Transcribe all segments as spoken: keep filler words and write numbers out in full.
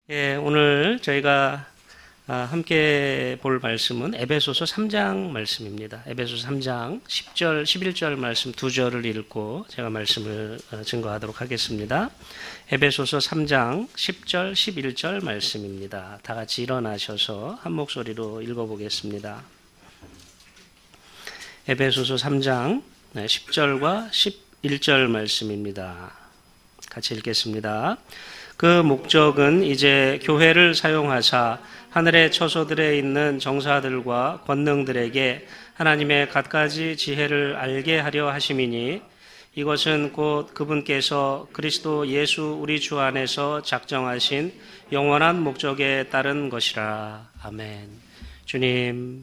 예, 오늘 저희가 아, 함께 볼 말씀은 에베소서 삼 장 말씀입니다. 에베소서 삼 장 십 절, 십일 절 말씀 두 절을 읽고 제가 말씀을 어, 증거하도록 하겠습니다. 에베소서 삼 장 십 절, 십일 절 말씀입니다. 다 같이 일어나셔서 한 목소리로 읽어보겠습니다. 에베소서 삼 장 십 절과 십일 절 말씀입니다. 같이 읽겠습니다. 그 목적은 이제 교회를 사용하사 하늘의 처소들에 있는 정사들과 권능들에게 하나님의 갖가지 지혜를 알게 하려 하심이니 이것은 곧 그분께서 그리스도 예수 우리 주 안에서 작정하신 영원한 목적에 따른 것이라. 아멘. 주님,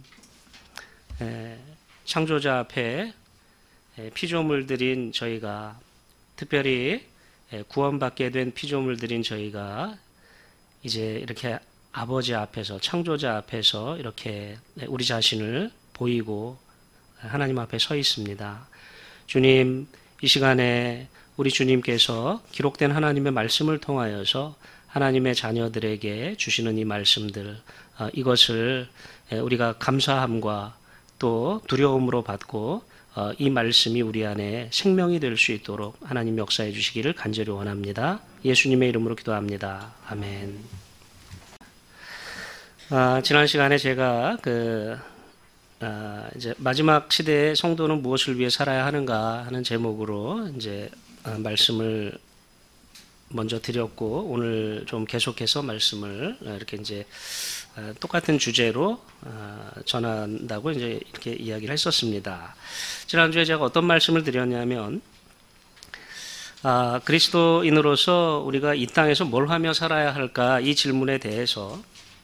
창조자 앞에 피조물들인 저희가, 특별히 구원받게 된 피조물들인 저희가 이제 이렇게 아버지 앞에서, 창조자 앞에서 이렇게 우리 자신을 보이고 하나님 앞에 서 있습니다. 주님, 이 시간에 우리 주님께서 기록된 하나님의 말씀을 통하여서 하나님의 자녀들에게 주시는 이 말씀들, 이것을 우리가 감사함과 또 두려움으로 받고 이 말씀이 우리 안에 생명이 될 수 있도록 하나님 역사해 주시기를 간절히 원합니다. 예수님의 이름으로 기도합니다. 아멘. 아, 지난 시간에 제가 그 아, 이제 마지막 시대의 성도는 무엇을 위해 살아야 하는가 하는 제목으로 이제 아, 말씀을 먼저 드렸고, 오늘 좀 계속해서 말씀을 이렇게 이제 똑같은 주제로 전한다고 이제 이렇게 이야기를 했었습니다. 지난주에 제가 어떤 말씀을 드렸냐면, 아, 그리스도인으로서 우리가 이 땅에서 뭘 하며 살아야 할까, 이 질문에 대해서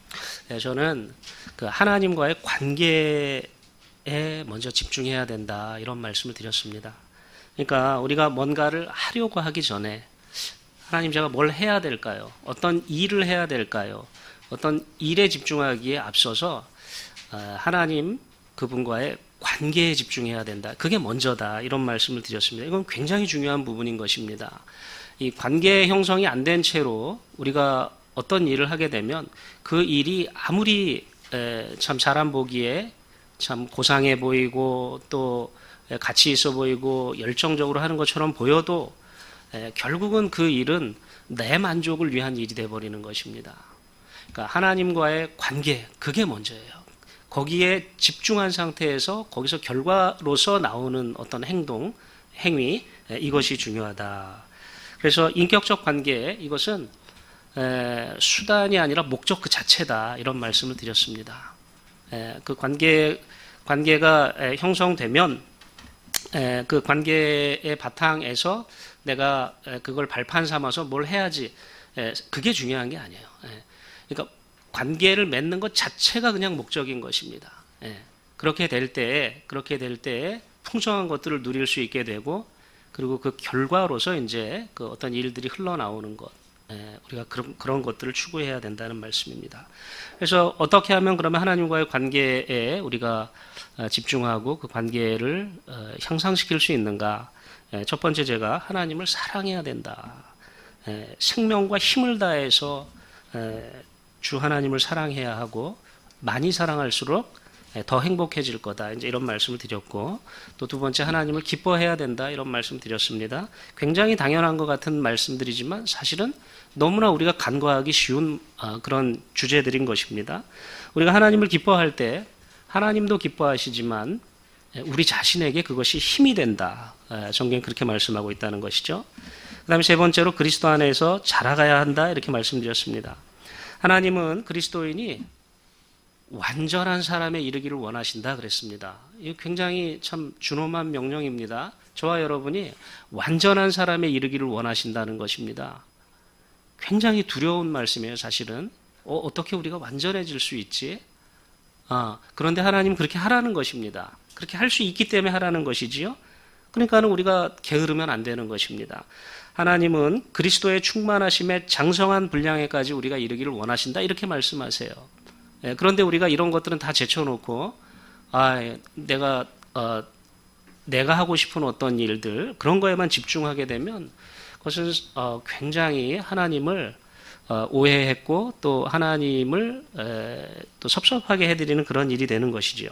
저는 그 하나님과의 관계에 먼저 집중해야 된다, 이런 말씀을 드렸습니다. 그러니까 우리가 뭔가를 하려고 하기 전에 하나님, 제가 뭘 해야 될까요? 어떤 일을 해야 될까요? 어떤 일에 집중하기에 앞서서 하나님 그분과의 관계에 집중해야 된다. 그게 먼저다. 이런 말씀을 드렸습니다. 이건 굉장히 중요한 부분인 것입니다. 이 관계 형성이 안 된 채로 우리가 어떤 일을 하게 되면 그 일이 아무리 참 사람 보기에 참 고상해 보이고 또 가치 있어 보이고 열정적으로 하는 것처럼 보여도 결국은 그 일은 내 만족을 위한 일이 되어버리는 것입니다. 그러니까 하나님과의 관계, 그게 먼저예요. 거기에 집중한 상태에서 거기서 결과로서 나오는 어떤 행동, 행위, 이것이 중요하다. 그래서 인격적 관계, 이것은 수단이 아니라 목적 그 자체다, 이런 말씀을 드렸습니다. 그 관계, 관계가 형성되면 그 관계의 바탕에서 내가 그걸 발판 삼아서 뭘 해야지, 그게 중요한 게 아니에요. 그러니까 관계를 맺는 것 자체가 그냥 목적인 것입니다. 그렇게 될 때, 그렇게 될 때 풍성한 것들을 누릴 수 있게 되고, 그리고 그 결과로서 이제 그 어떤 일들이 흘러나오는 것, 우리가 그런, 그런 것들을 추구해야 된다는 말씀입니다. 그래서 어떻게 하면 그러면 하나님과의 관계에 우리가 집중하고 그 관계를 향상시킬 수 있는가? 첫 번째, 제가 하나님을 사랑해야 된다. 생명과 힘을 다해서 주 하나님을 사랑해야 하고, 많이 사랑할수록 더 행복해질 거다, 이제 이런 말씀을 드렸고, 또 두 번째, 하나님을 기뻐해야 된다, 이런 말씀 드렸습니다. 굉장히 당연한 것 같은 말씀들이지만 사실은 너무나 우리가 간과하기 쉬운 그런 주제들인 것입니다. 우리가 하나님을 기뻐할 때 하나님도 기뻐하시지만 우리 자신에게 그것이 힘이 된다, 성경이 그렇게 말씀하고 있다는 것이죠. 그 다음에 세 번째로, 그리스도 안에서 자라가야 한다, 이렇게 말씀드렸습니다. 하나님은 그리스도인이 완전한 사람에 이르기를 원하신다 그랬습니다. 이거 굉장히 참 준엄한 명령입니다. 저와 여러분이 완전한 사람에 이르기를 원하신다는 것입니다. 굉장히 두려운 말씀이에요, 사실은. 어, 어떻게 우리가 완전해질 수 있지? 아, 그런데 하나님은 그렇게 하라는 것입니다. 그렇게 할 수 있기 때문에 하라는 것이지요. 그러니까는 우리가 게으르면 안 되는 것입니다. 하나님은 그리스도의 충만하심에 장성한 분량에까지 우리가 이르기를 원하신다, 이렇게 말씀하세요. 예, 그런데 우리가 이런 것들은 다 제쳐놓고, 아, 내가 어, 내가 하고 싶은 어떤 일들, 그런 거에만 집중하게 되면 그것은 어, 굉장히 하나님을 어, 오해했고 또 하나님을 에, 또 섭섭하게 해드리는 그런 일이 되는 것이지요.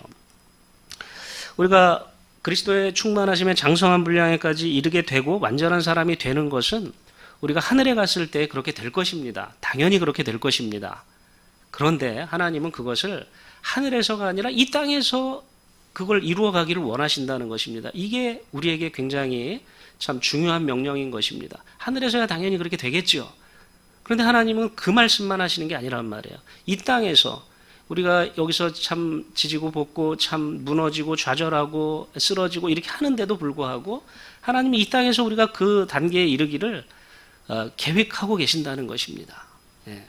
우리가 그리스도의 충만하심에 장성한 분량에까지 이르게 되고 완전한 사람이 되는 것은 우리가 하늘에 갔을 때 그렇게 될 것입니다. 당연히 그렇게 될 것입니다. 그런데 하나님은 그것을 하늘에서가 아니라 이 땅에서 그걸 이루어 가기를 원하신다는 것입니다. 이게 우리에게 굉장히 참 중요한 명령인 것입니다. 하늘에서야 당연히 그렇게 되겠죠. 그런데 하나님은 그 말씀만 하시는 게 아니란 말이에요. 이 땅에서 우리가 여기서 참 지지고 볶고 참 무너지고 좌절하고 쓰러지고 이렇게 하는데도 불구하고 하나님이 이 땅에서 우리가 그 단계에 이르기를 어, 계획하고 계신다는 것입니다. 예.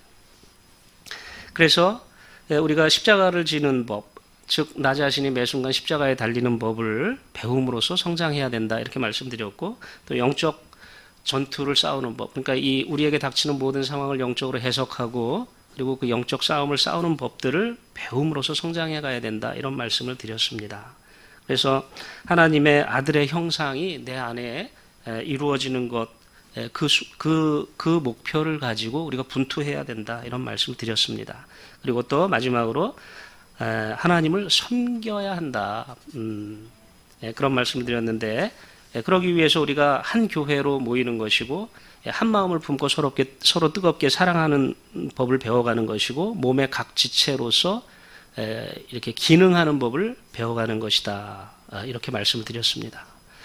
그래서 우리가 십자가를 지는 법, 즉 나 자신이 매 순간 십자가에 달리는 법을 배움으로써 성장해야 된다 이렇게 말씀드렸고, 또 영적 전투를 싸우는 법, 그러니까 이 우리에게 닥치는 모든 상황을 영적으로 해석하고 그리고 그 영적 싸움을 싸우는 법들을 배움으로써 성장해 가야 된다 이런 말씀을 드렸습니다. 그래서 하나님의 아들의 형상이 내 안에 이루어지는 것, 그, 그, 그 목표를 가지고 우리가 분투해야 된다 이런 말씀을 드렸습니다. 그리고 또 마지막으로 하나님을 섬겨야 한다, 음, 그런 말씀을 드렸는데, 그러기 위해서 우리가 한 교회로 모이는 것이고 한 마음을 품고 서럽게, 서로 뜨겁게 사랑하는 법을 배워가는 것이고 몸의 각 지체로서 이렇게 기능하는 법을 배워가는 것이다 이렇게 말씀을 드렸습니다.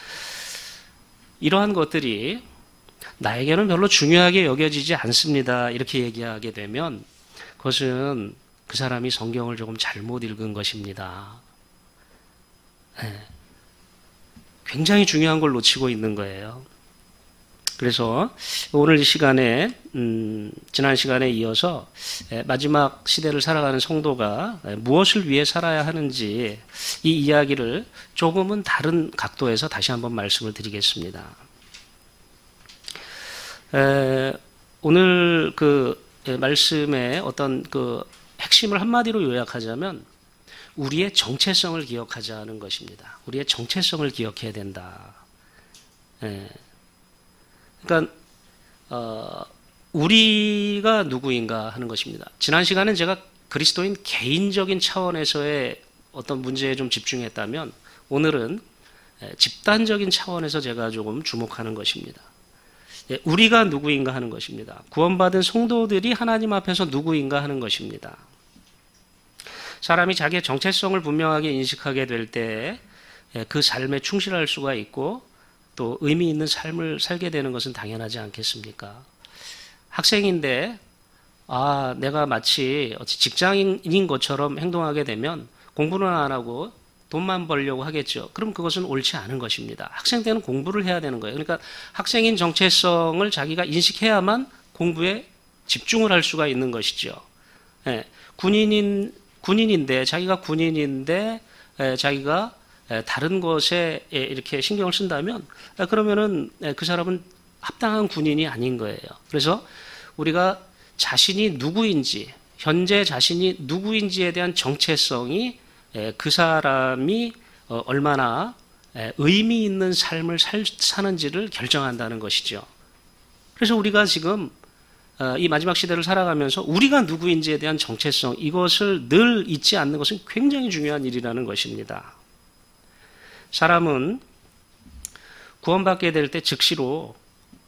이러한 것들이 나에게는 별로 중요하게 여겨지지 않습니다 이렇게 얘기하게 되면 그것은 그 사람이 성경을 조금 잘못 읽은 것입니다. 네. 굉장히 중요한 걸 놓치고 있는 거예요. 그래서 오늘 이 시간에 음, 지난 시간에 이어서 마지막 시대를 살아가는 성도가 무엇을 위해 살아야 하는지 이 이야기를 조금은 다른 각도에서 다시 한번 말씀을 드리겠습니다. 에, 오늘 그 말씀의 어떤 그 핵심을 한마디로 요약하자면 우리의 정체성을 기억하자는 것입니다. 우리의 정체성을 기억해야 된다. 예. 그러니까 어, 우리가 누구인가 하는 것입니다. 지난 시간은 제가 그리스도인 개인적인 차원에서의 어떤 문제에 좀 집중했다면 오늘은 집단적인 차원에서 제가 조금 주목하는 것입니다. 예, 우리가 누구인가 하는 것입니다. 구원받은 성도들이 하나님 앞에서 누구인가 하는 것입니다. 사람이 자기의 정체성을 분명하게 인식하게 될 때 그 삶에 충실할 수가 있고 또 의미 있는 삶을 살게 되는 것은 당연하지 않겠습니까? 학생인데 아 내가 마치 직장인인 것처럼 행동하게 되면 공부는 안 하고 돈만 벌려고 하겠죠. 그럼 그것은 옳지 않은 것입니다. 학생 때는 공부를 해야 되는 거예요. 그러니까 학생인 정체성을 자기가 인식해야만 공부에 집중을 할 수가 있는 것이죠. 예, 군인인 군인인데 자기가 군인인데 에, 자기가 에, 다른 것에 에, 이렇게 신경을 쓴다면 에, 그러면은 에, 그 사람은 합당한 군인이 아닌 거예요. 그래서 우리가 자신이 누구인지 현재 자신이 누구인지에 대한 정체성이 에, 그 사람이 어, 얼마나 에, 의미 있는 삶을 살, 사는지를 결정한다는 것이죠. 그래서 우리가 지금 이 마지막 시대를 살아가면서 우리가 누구인지에 대한 정체성, 이것을 늘 잊지 않는 것은 굉장히 중요한 일이라는 것입니다. 사람은 구원받게 될 때 즉시로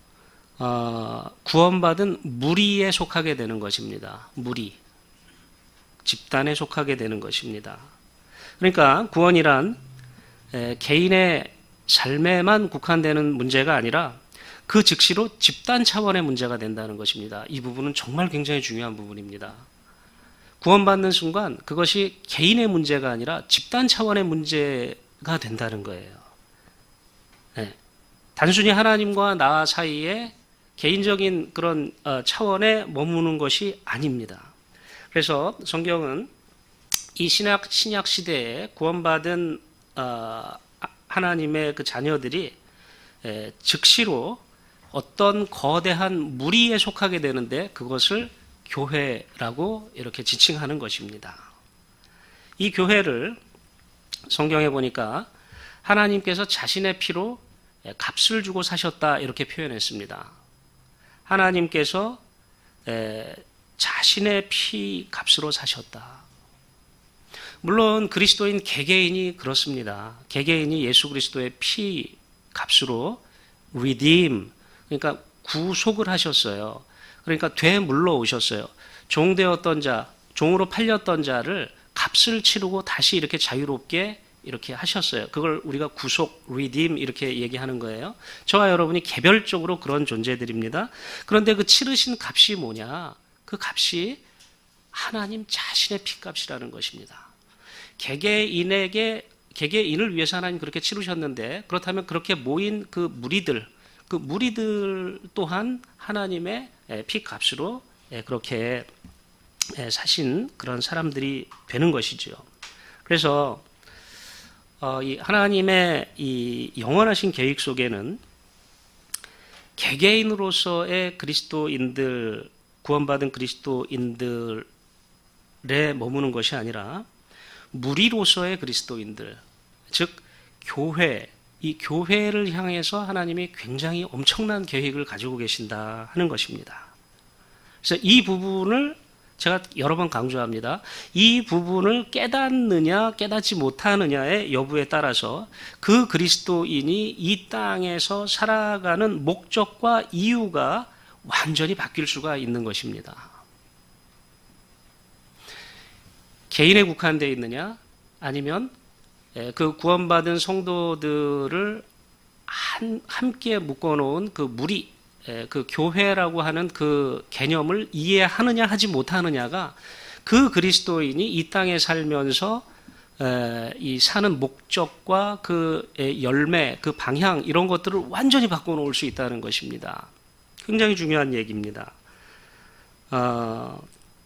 구원받은 무리에 속하게 되는 것입니다. 무리, 집단에 속하게 되는 것입니다. 그러니까 구원이란 개인의 삶에만 국한되는 문제가 아니라 그 즉시로 집단 차원의 문제가 된다는 것입니다. 이 부분은 정말 굉장히 중요한 부분입니다. 구원받는 순간 그것이 개인의 문제가 아니라 집단 차원의 문제가 된다는 거예요. 네. 단순히 하나님과 나 사이에 개인적인 그런 차원에 머무는 것이 아닙니다. 그래서 성경은 이 신약, 신약 시대에 구원받은 하나님의 그 자녀들이 즉시로 어떤 거대한 무리에 속하게 되는데 그것을 교회라고 이렇게 지칭하는 것입니다. 이 교회를 성경에 보니까 하나님께서 자신의 피로 값을 주고 사셨다 이렇게 표현했습니다. 하나님께서 에, 자신의 피 값으로 사셨다. 물론 그리스도인 개개인이 그렇습니다. 개개인이 예수 그리스도의 피 값으로 redeem, 그러니까 구속을 하셨어요. 그러니까 되물러 오셨어요. 종되었던 자, 종으로 팔렸던 자를 값을 치르고 다시 이렇게 자유롭게 이렇게 하셨어요. 그걸 우리가 구속, redeem 이렇게 얘기하는 거예요. 저와 여러분이 개별적으로 그런 존재들입니다. 그런데 그 치르신 값이 뭐냐? 그 값이 하나님 자신의 피값이라는 것입니다. 개개인에게, 개개인을 위해서 하나님 그렇게 치르셨는데, 그렇다면 그렇게 모인 그 무리들, 그 무리들 또한 하나님의 피값으로 그렇게 사신 그런 사람들이 되는 것이죠. 그래서 어, 이 하나님의 이 영원하신 계획 속에는 개개인으로서의 그리스도인들, 구원받은 그리스도인들에 머무는 것이 아니라 무리로서의 그리스도인들, 즉 교회, 이 교회를 향해서 하나님이 굉장히 엄청난 계획을 가지고 계신다 하는 것입니다. 그래서 이 부분을 제가 여러 번 강조합니다. 이 부분을 깨닫느냐 깨닫지 못하느냐의 여부에 따라서 그 그리스도인이 이 땅에서 살아가는 목적과 이유가 완전히 바뀔 수가 있는 것입니다. 개인에 국한되어 있느냐, 아니면 그 구원받은 성도들을 한, 함께 묶어놓은 그 무리, 그 교회라고 하는 그 개념을 이해하느냐 하지 못하느냐가 그 그리스도인이 이 땅에 살면서 이 사는 목적과 그 열매, 그 방향 이런 것들을 완전히 바꿔놓을 수 있다는 것입니다. 굉장히 중요한 얘기입니다. 어,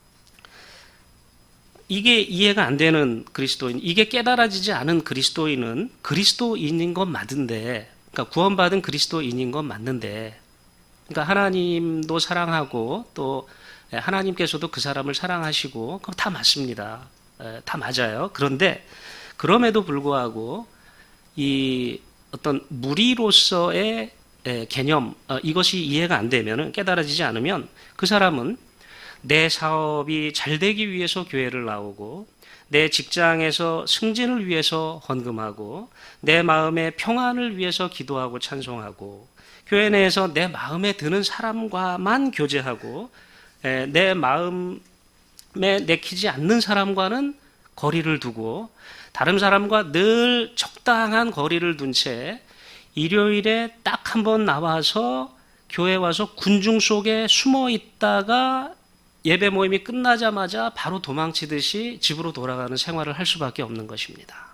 이게 이해가 안 되는 그리스도인, 이게 깨달아지지 않은 그리스도인은 그리스도인인 건 맞는데, 그러니까 구원받은 그리스도인인 건 맞는데, 그러니까 하나님도 사랑하고 또 하나님께서도 그 사람을 사랑하시고, 그럼 다 맞습니다. 다 맞아요. 그런데 그럼에도 불구하고 이 어떤 무리로서의 개념, 이것이 이해가 안 되면, 깨달아지지 않으면 그 사람은 내 사업이 잘 되기 위해서 교회를 나오고, 내 직장에서 승진을 위해서 헌금하고, 내 마음의 평안을 위해서 기도하고 찬송하고, 교회 내에서 내 마음에 드는 사람과만 교제하고, 내 마음에 내키지 않는 사람과는 거리를 두고, 다른 사람과 늘 적당한 거리를 둔 채 일요일에 딱 한 번 나와서 교회 와서 군중 속에 숨어 있다가 예배 모임이 끝나자마자 바로 도망치듯이 집으로 돌아가는 생활을 할 수밖에 없는 것입니다.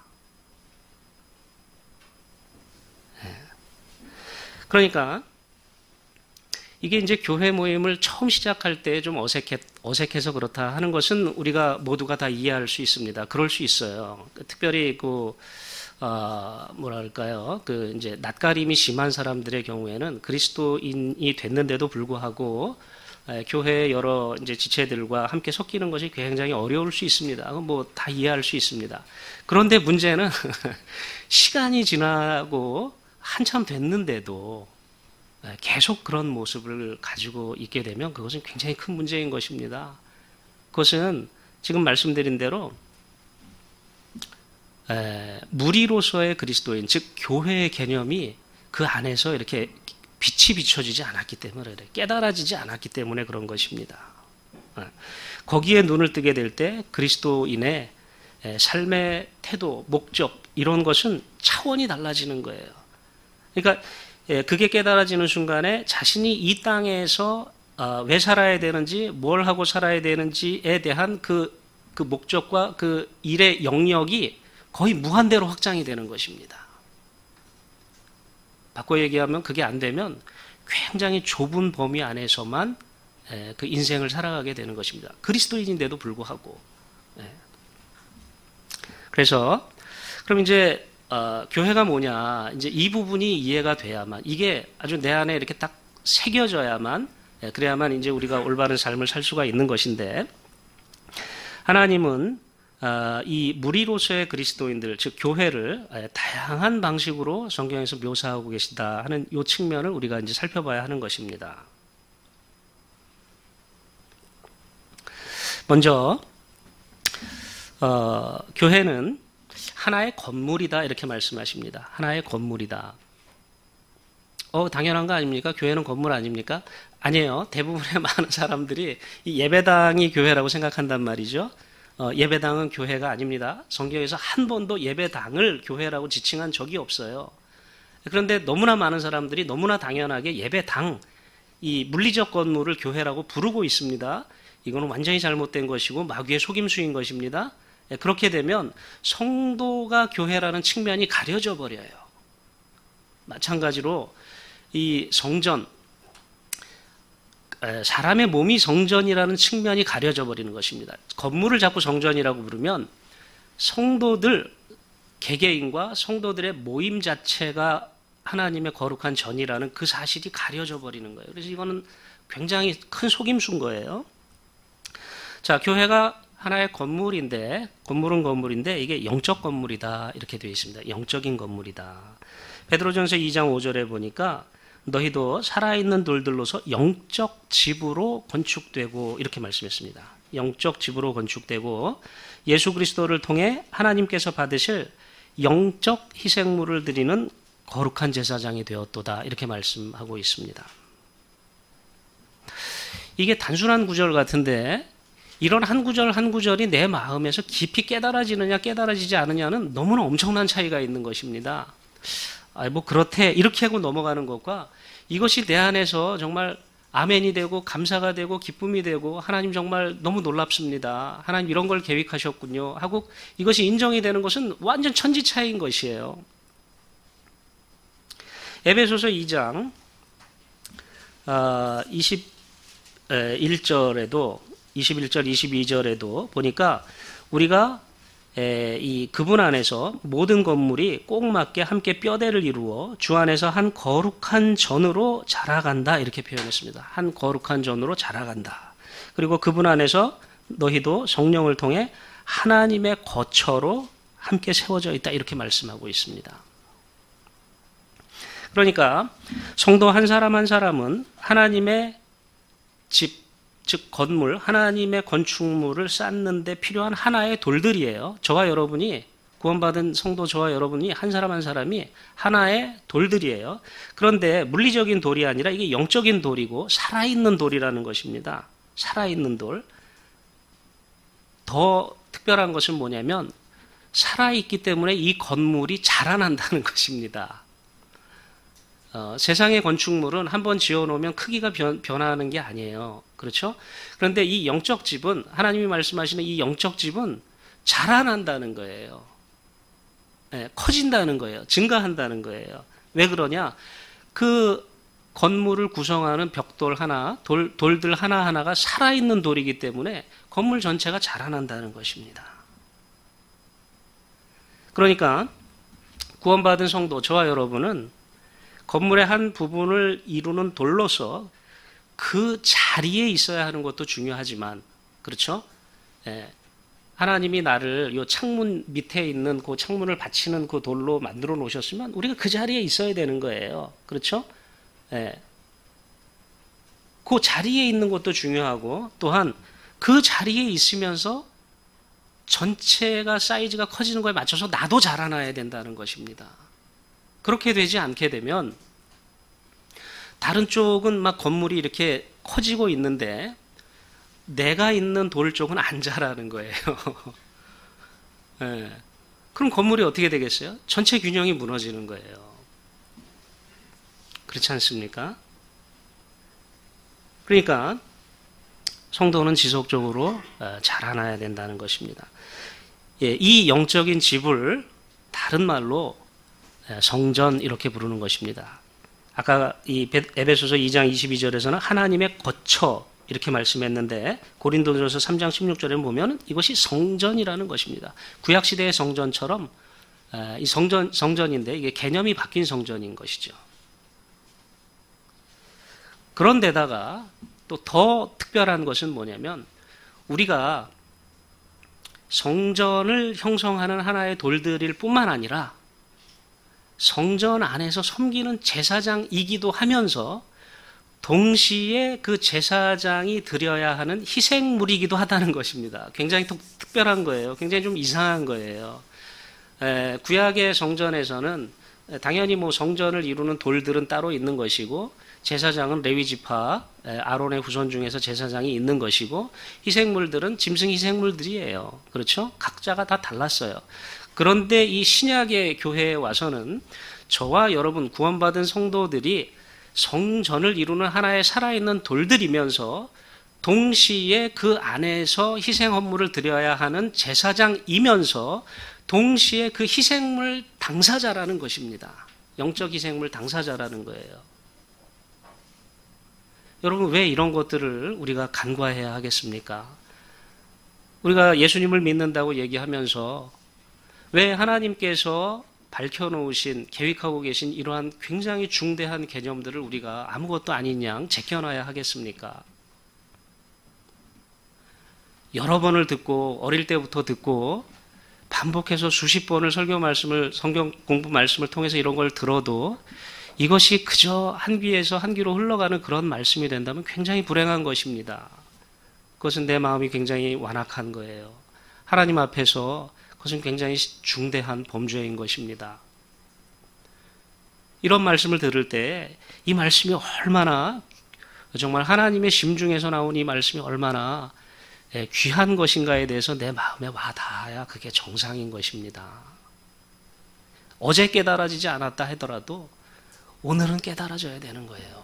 그러니까 이게 이제 교회 모임을 처음 시작할 때 좀 어색해, 어색해서 그렇다 하는 것은 우리가 모두가 다 이해할 수 있습니다. 그럴 수 있어요. 특별히 그, 어, 뭐랄까요. 그 이제 낯가림이 심한 사람들의 경우에는 그리스도인이 됐는데도 불구하고 교회의 여러 이제 지체들과 함께 섞이는 것이 굉장히 어려울 수 있습니다. 뭐 다 이해할 수 있습니다. 그런데 문제는 시간이 지나고 한참 됐는데도 계속 그런 모습을 가지고 있게 되면 그것은 굉장히 큰 문제인 것입니다. 그것은 지금 말씀드린 대로 무리로서의 그리스도인, 즉 교회의 개념이 그 안에서 이렇게 빛이 비춰지지 않았기 때문에, 깨달아지지 않았기 때문에 그런 것입니다. 거기에 눈을 뜨게 될 때 그리스도인의 삶의 태도, 목적 이런 것은 차원이 달라지는 거예요. 그러니까 그게 깨달아지는 순간에 자신이 이 땅에서 왜 살아야 되는지, 뭘 하고 살아야 되는지에 대한 그, 그 목적과 그 일의 영역이 거의 무한대로 확장이 되는 것입니다. 바꿔 얘기하면 그게 안 되면 굉장히 좁은 범위 안에서만 그 인생을 살아가게 되는 것입니다. 그리스도인인데도 불구하고. 그래서 그럼 이제 어, 교회가 뭐냐, 이제 이 부분이 이해가 돼야만, 이게 아주 내 안에 이렇게 딱 새겨져야만, 그래야만 이제 우리가 올바른 삶을 살 수가 있는 것인데, 하나님은 어, 이 무리로서의 그리스도인들, 즉 교회를 다양한 방식으로 성경에서 묘사하고 계신다 하는 이 측면을 우리가 이제 살펴봐야 하는 것입니다. 먼저 어, 교회는 하나의 건물이다 이렇게 말씀하십니다. 하나의 건물이다. 어, 당연한 거 아닙니까? 교회는 건물 아닙니까? 아니에요. 대부분의 많은 사람들이 이 예배당이 교회라고 생각한단 말이죠. 어, 예배당은 교회가 아닙니다. 성경에서 한 번도 예배당을 교회라고 지칭한 적이 없어요. 그런데 너무나 많은 사람들이 너무나 당연하게 예배당, 이 물리적 건물을 교회라고 부르고 있습니다. 이거는 완전히 잘못된 것이고 마귀의 속임수인 것입니다. 그렇게 되면 성도가 교회라는 측면이 가려져 버려요. 마찬가지로 이 성전, 사람의 몸이 성전이라는 측면이 가려져 버리는 것입니다. 건물을 자꾸 성전이라고 부르면 성도들, 개개인과 성도들의 모임 자체가 하나님의 거룩한 전이라는 그 사실이 가려져 버리는 거예요. 그래서 이거는 굉장히 큰 속임수인 거예요. 자, 교회가 하나의 건물인데, 건물은 건물인데 이게 영적 건물이다 이렇게 되어 있습니다. 영적인 건물이다. 베드로전서 이 장 오 절에 보니까 너희도 살아있는 돌들로서 영적 집으로 건축되고 이렇게 말씀했습니다. 영적 집으로 건축되고 예수 그리스도를 통해 하나님께서 받으실 영적 희생물을 드리는 거룩한 제사장이 되었도다 이렇게 말씀하고 있습니다. 이게 단순한 구절 같은데 이런 한 구절 한 구절이 내 마음에서 깊이 깨달아지느냐 깨달아지지 않느냐는 너무나 엄청난 차이가 있는 것입니다. 아, 뭐 그렇대 이렇게 하고 넘어가는 것과 이것이 내 안에서 정말 아멘이 되고 감사가 되고 기쁨이 되고 하나님 정말 너무 놀랍습니다. 하나님 이런 걸 계획하셨군요 하고 이것이 인정이 되는 것은 완전 천지 차이인 것이에요. 에베소서 이 장 이십일 절에도 이십일 절 이십이 절에도 보니까 우리가 이 그분 안에서 모든 건물이 꼭 맞게 함께 뼈대를 이루어 주 안에서 한 거룩한 전으로 자라간다 이렇게 표현했습니다. 한 거룩한 전으로 자라간다. 그리고 그분 안에서 너희도 성령을 통해 하나님의 거처로 함께 세워져 있다 이렇게 말씀하고 있습니다. 그러니까 성도 한 사람 한 사람은 하나님의 집, 즉 건물, 하나님의 건축물을 쌓는 데 필요한 하나의 돌들이에요. 저와 여러분이 구원받은 성도 저와 여러분이 한 사람 한 사람이 하나의 돌들이에요. 그런데 물리적인 돌이 아니라 이게 영적인 돌이고 살아있는 돌이라는 것입니다. 살아있는 돌. 더 특별한 것은 뭐냐면 살아있기 때문에 이 건물이 자라난다는 것입니다. 어, 세상의 건축물은 한번 지어놓으면 크기가 변, 변하는 게 아니에요. 그렇죠? 그런데 이 영적 집은 하나님이 말씀하시는 이 영적 집은 자라난다는 거예요. 네, 커진다는 거예요. 증가한다는 거예요. 왜 그러냐? 그 건물을 구성하는 벽돌 하나, 돌, 돌들 하나하나가 살아있는 돌이기 때문에 건물 전체가 자라난다는 것입니다. 그러니까 구원받은 성도 저와 여러분은 건물의 한 부분을 이루는 돌로서 그 자리에 있어야 하는 것도 중요하지만, 그렇죠? 예, 하나님이 나를 요 창문 밑에 있는 그 창문을 받치는 그 돌로 만들어 놓으셨으면 우리가 그 자리에 있어야 되는 거예요. 그렇죠? 예, 그 자리에 있는 것도 중요하고 또한 그 자리에 있으면서 전체가 사이즈가 커지는 거에 맞춰서 나도 자라나야 된다는 것입니다. 그렇게 되지 않게 되면 다른 쪽은 막 건물이 이렇게 커지고 있는데 내가 있는 돌 쪽은 안 자라는 거예요. 네. 그럼 건물이 어떻게 되겠어요? 전체 균형이 무너지는 거예요. 그렇지 않습니까? 그러니까 성도는 지속적으로 자라나야 된다는 것입니다. 예, 이 영적인 집을 다른 말로 성전 이렇게 부르는 것입니다. 아까 이 에베소서 이 장 이십이 절에서는 하나님의 거처 이렇게 말씀했는데 고린도전서 삼 장 십육 절에 보면 이것이 성전이라는 것입니다. 구약 시대의 성전처럼 이 성전 성전인데 이게 개념이 바뀐 성전인 것이죠. 그런데다가 또 더 특별한 것은 뭐냐면 우리가 성전을 형성하는 하나의 돌들일 뿐만 아니라 성전 안에서 섬기는 제사장이기도 하면서 동시에 그 제사장이 드려야 하는 희생물이기도 하다는 것입니다. 굉장히 특, 특별한 거예요. 굉장히 좀 이상한 거예요. 에, 구약의 성전에서는 당연히 뭐 성전을 이루는 돌들은 따로 있는 것이고, 제사장은 레위 지파 아론의 후손 중에서 제사장이 있는 것이고, 희생물들은 짐승 희생물들이에요. 그렇죠? 각자가 다 달랐어요. 그런데 이 신약의 교회에 와서는 저와 여러분 구원받은 성도들이 성전을 이루는 하나의 살아있는 돌들이면서 동시에 그 안에서 희생 헌물을 드려야 하는 제사장이면서 동시에 그 희생물 당사자라는 것입니다. 영적 희생물 당사자라는 거예요. 여러분, 왜 이런 것들을 우리가 간과해야 하겠습니까? 우리가 예수님을 믿는다고 얘기하면서 왜 하나님께서 밝혀놓으신, 계획하고 계신 이러한 굉장히 중대한 개념들을 우리가 아무것도 아닌 양 제껴놔야 하겠습니까? 여러 번을 듣고, 어릴 때부터 듣고, 반복해서 수십 번을 설교 말씀을, 성경 공부 말씀을 통해서 이런 걸 들어도 이것이 그저 한 귀에서 한 귀로 흘러가는 그런 말씀이 된다면 굉장히 불행한 것입니다. 그것은 내 마음이 굉장히 완악한 거예요. 하나님 앞에서 그것은 굉장히 중대한 범죄인 것입니다. 이런 말씀을 들을 때 이 말씀이 얼마나, 정말 하나님의 심중에서 나온 이 말씀이 얼마나 귀한 것인가에 대해서 내 마음에 와닿아야 그게 정상인 것입니다. 어제 깨달아지지 않았다 하더라도 오늘은 깨달아져야 되는 거예요.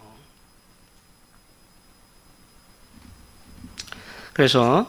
그래서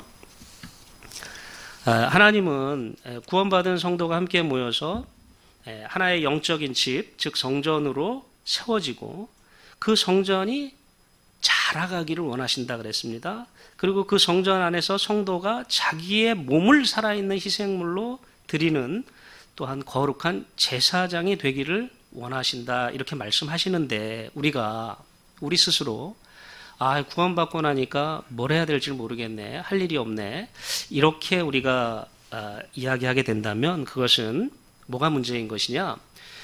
하나님은 구원받은 성도가 함께 모여서 하나의 영적인 집, 즉 성전으로 세워지고 그 성전이 자라가기를 원하신다 그랬습니다. 그리고 그 성전 안에서 성도가 자기의 몸을 살아있는 희생물로 드리는 또한 거룩한 제사장이 되기를 원하신다, 이렇게 말씀하시는데, 우리가 우리 스스로 아, 구원받고 나니까 뭘 해야 될지 모르겠네, 할 일이 없네, 이렇게 우리가 아, 이야기하게 된다면 그것은 뭐가 문제인 것이냐?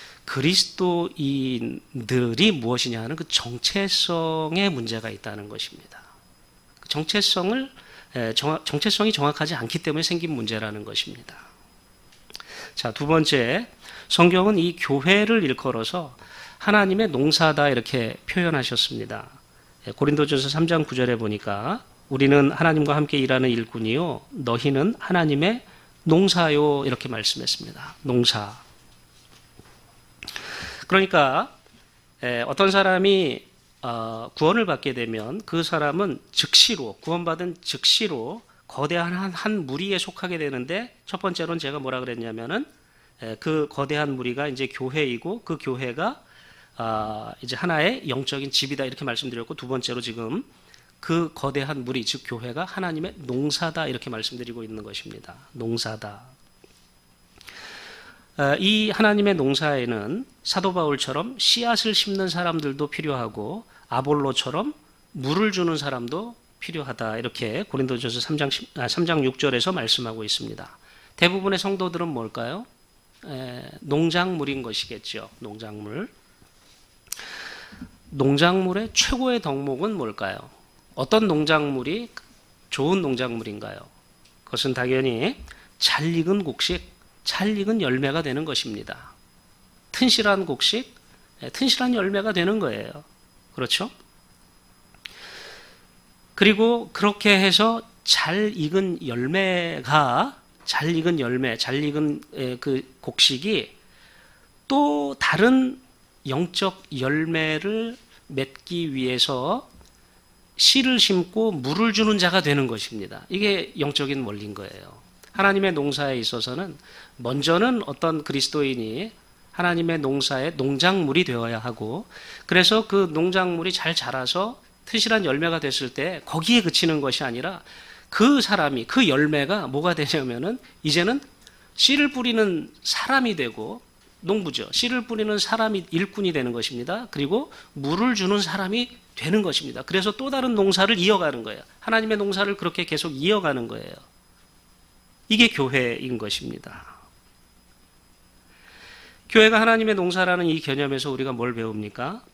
그리스도인들이 무엇이냐 하는 그 정체성에 문제가 있다는 것입니다. 정체성을 정체성이 정확하지 않기 때문에 생긴 문제라는 것입니다. 자, 두 번째, 성경은 이 교회를 일컬어서 하나님의 농사다 이렇게 표현하셨습니다. 고린도전서 삼 장 구 절에 보니까 우리는 하나님과 함께 일하는 일꾼이요 너희는 하나님의 농사요, 이렇게 말씀했습니다. 농사. 그러니까 어떤 사람이 구원을 받게 되면 그 사람은 즉시로, 구원받은 즉시로 거대한 한, 한 무리에 속하게 되는데, 첫 번째로는 제가 뭐라 그랬냐면은 그 거대한 무리가 이제 교회이고 그 교회가 이제 하나의 영적인 집이다 이렇게 말씀드렸고, 두 번째로 지금 그 거대한 무리, 즉 교회가 하나님의 농사다 이렇게 말씀드리고 있는 것입니다. 농사다. 이 하나님의 농사에는 사도 바울처럼 씨앗을 심는 사람들도 필요하고 아볼로처럼 물을 주는 사람도 필요하다, 이렇게 고린도전서 삼 장, 삼 장 육 절에서 말씀하고 있습니다. 대부분의 성도들은 뭘까요? 에, 농작물인 것이겠죠. 농작물. 농작물의 최고의 덕목은 뭘까요? 어떤 농작물이 좋은 농작물인가요? 그것은 당연히 잘 익은 곡식, 잘 익은 열매가 되는 것입니다. 튼실한 곡식, 튼실한 열매가 되는 거예요. 그렇죠? 그리고 그렇게 해서 잘 익은 열매가, 잘 익은 열매, 잘 익은 그 곡식이 또 다른 영적 열매를 맺기 위해서 씨를 심고 물을 주는 자가 되는 것입니다. 이게 영적인 원리인 거예요. 하나님의 농사에 있어서는 먼저는 어떤 그리스도인이 하나님의 농사의 농작물이 되어야 하고, 그래서 그 농작물이 잘 자라서 튼실한 열매가 됐을 때 거기에 그치는 것이 아니라 그 사람이, 그 열매가 뭐가 되냐면은 이제는 씨를 뿌리는 사람이 되고, 농부죠. 씨를 뿌리는 사람이 일꾼이 되는 것입니다. 그리고 물을 주는 사람이 되는 것입니다. 그래서 또 다른 농사를 이어가는 거예요. 하나님의 농사를 그렇게 계속 이어가는 거예요. 이게 교회인 것입니다. 교회가 하나님의 농사라는 이 개념에서 우리가 뭘 배웁니까?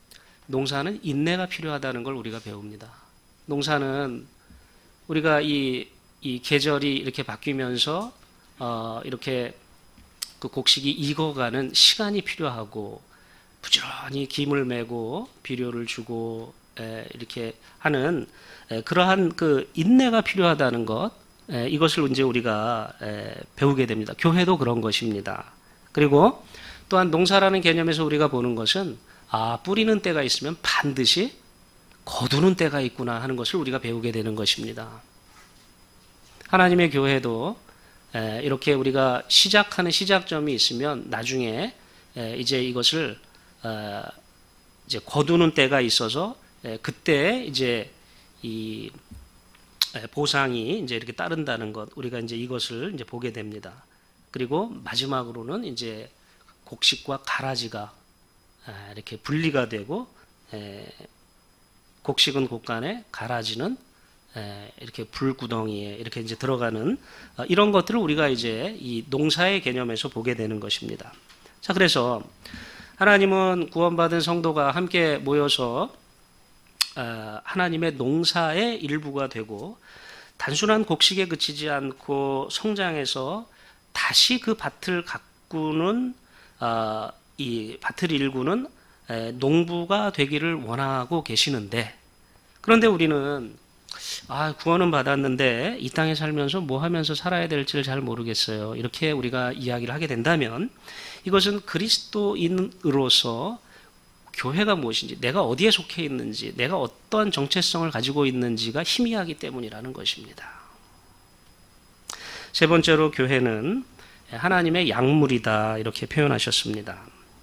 농사는 인내가 필요하다는 걸 우리가 배웁니다. 농사는 우리가 이, 이 계절이 이렇게 바뀌면서 어, 이렇게 그 곡식이 익어가는 시간이 필요하고 부지런히 김을 메고 비료를 주고 에, 이렇게 하는 에, 그러한 그 인내가 필요하다는 것, 에, 이것을 이제 우리가 에, 배우게 됩니다. 교회도 그런 것입니다. 그리고 또한 농사라는 개념에서 우리가 보는 것은 아, 뿌리는 때가 있으면 반드시 거두는 때가 있구나 하는 것을 우리가 배우게 되는 것입니다. 하나님의 교회도 에, 이렇게 우리가 시작하는 시작점이 있으면 나중에 에, 이제 이것을 어, 이제 거두는 때가 있어서 에, 그때 이제 이 에, 보상이 이제 이렇게 따른다는 것, 우리가 이제 이것을 이제 보게 됩니다. 그리고 마지막으로는 이제 곡식과 가라지가 에, 이렇게 분리가 되고 에, 곡식은 곡간에, 가라지는 에, 이렇게 불구덩이에 이렇게 이제 들어가는 어, 이런 것들을 우리가 이제 이 농사의 개념에서 보게 되는 것입니다. 자, 그래서 하나님은 구원받은 성도가 함께 모여서 어, 하나님의 농사의 일부가 되고 단순한 곡식에 그치지 않고 성장해서 다시 그 밭을 가꾸는 어, 이 밭을 일구는 에, 농부가 되기를 원하고 계시는데, 그런데 우리는 아, 구원은 받았는데 이 땅에 살면서 뭐 하면서 살아야 될지를 잘 모르겠어요. 이렇게 우리가 이야기를 하게 된다면 이것은 그리스도인으로서 교회가 무엇인지, 내가 어디에 속해 있는지, 내가 어떠한 정체성을 가지고 있는지가 희미하기 때문이라는 것입니다. 세 번째로 교회는 하나님의 약물이다 이렇게 표현하셨습니다.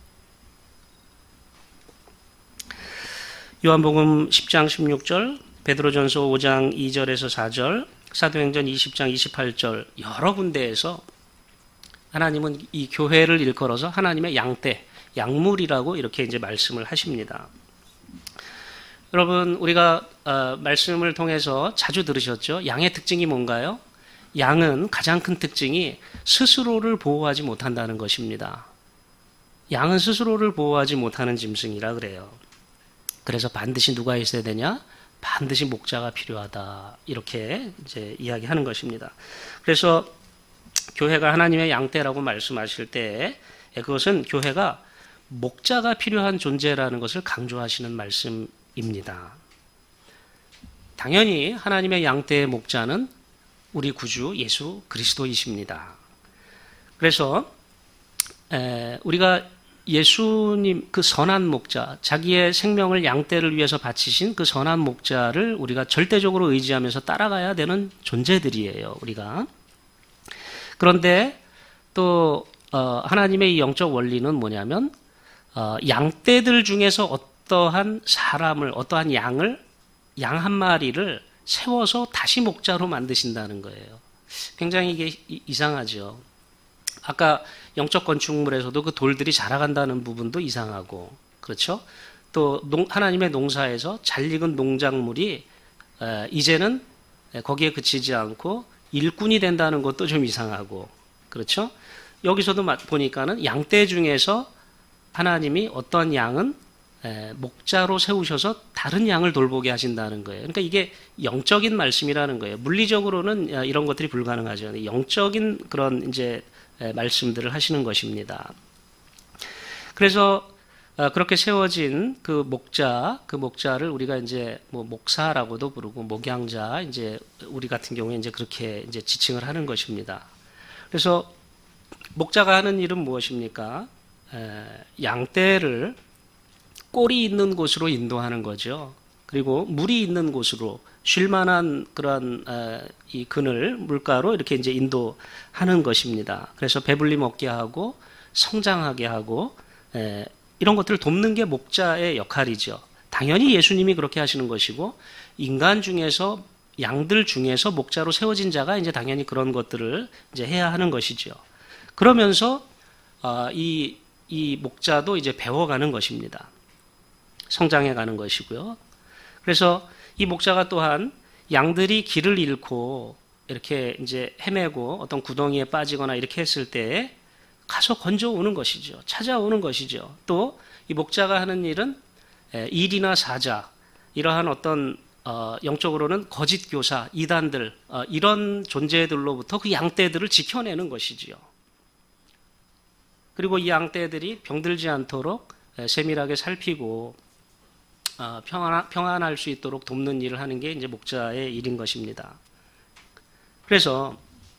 요한복음 십 장 십육 절, 베드로전서 오 장 이 절에서 사 절, 사도행전 이십 장 이십팔 절 여러 군데에서 하나님은 이 교회를 일컬어서 하나님의 양떼, 약물이라고 이렇게 이제 말씀을 하십니다. 여러분, 우리가 어, 말씀을 통해서 자주 들으셨죠? 양의 특징이 뭔가요? 양은 가장 큰 특징이 스스로를 보호하지 못한다는 것입니다. 양은 스스로를 보호하지 못하는 짐승이라 그래요. 그래서 반드시 누가 있어야 되냐? 반드시 목자가 필요하다. 이렇게 이제 이야기하는 것입니다. 그래서 교회가 하나님의 양떼라고 말씀하실 때 그것은 교회가 목자가 필요한 존재라는 것을 강조하시는 말씀입니다. 당연히 하나님의 양떼의 목자는 우리 구주 예수 그리스도이십니다. 그래서 우리가 예수님 그 선한 목자, 자기의 생명을 양떼를 위해서 바치신 그 선한 목자를 우리가 절대적으로 의지하면서 따라가야 되는 존재들이에요, 우리가. 그런데 또 어, 하나님의 이 영적 원리는 뭐냐면 어, 양떼들 중에서 어떠한 사람을, 어떠한 양을, 양 한 마리를 세워서 다시 목자로 만드신다는 거예요. 굉장히 이게 이상하죠. 아까 영적 건축물에서도 그 돌들이 자라간다는 부분도 이상하고, 그렇죠? 또 농, 하나님의 농사에서 잘 익은 농작물이 에, 이제는 거기에 그치지 않고 일꾼이 된다는 것도 좀 이상하고, 그렇죠? 여기서도 보니까는 양떼 중에서 하나님이 어떤 양은 에, 목자로 세우셔서 다른 양을 돌보게 하신다는 거예요. 그러니까 이게 영적인 말씀이라는 거예요. 물리적으로는 이런 것들이 불가능하죠. 영적인 그런 이제 말씀들을 하시는 것입니다. 그래서 그렇게 세워진 그 목자, 그 목자를 우리가 이제 뭐 목사라고도 부르고 목양자, 이제 우리 같은 경우에 이제 그렇게 이제 지칭을 하는 것입니다. 그래서 목자가 하는 일은 무엇입니까? 에, 양떼를 꼴이 있는 곳으로 인도하는 거죠. 그리고 물이 있는 곳으로 쉴 만한 그런 에, 이 그늘, 물가로 이렇게 이제 인도하는 것입니다. 그래서 배불리 먹게 하고 성장하게 하고 에, 이런 것들을 돕는 게 목자의 역할이죠. 당연히 예수님이 그렇게 하시는 것이고 인간 중에서 양들 중에서 목자로 세워진 자가 이제 당연히 그런 것들을 이제 해야 하는 것이죠. 그러면서 어, 이, 이 목자도 이제 배워가는 것입니다. 성장해가는 것이고요. 그래서 이 목자가 또한 양들이 길을 잃고 이렇게 이제 헤매고 어떤 구덩이에 빠지거나 이렇게 했을 때 가서 건져오는 것이죠. 찾아오는 것이죠. 또 이 목자가 하는 일은 일이나 사자, 이러한 어떤 어, 영적으로는 거짓 교사, 이단들, 어, 이런 존재들로부터 그 양떼들을 지켜내는 것이지요. 그리고 이 양떼들이 병들지 않도록 세밀하게 살피고 어, 평안, 평안할 수 있도록 돕는 일을 하는 게 이제 목자의 일인 것입니다. 그래서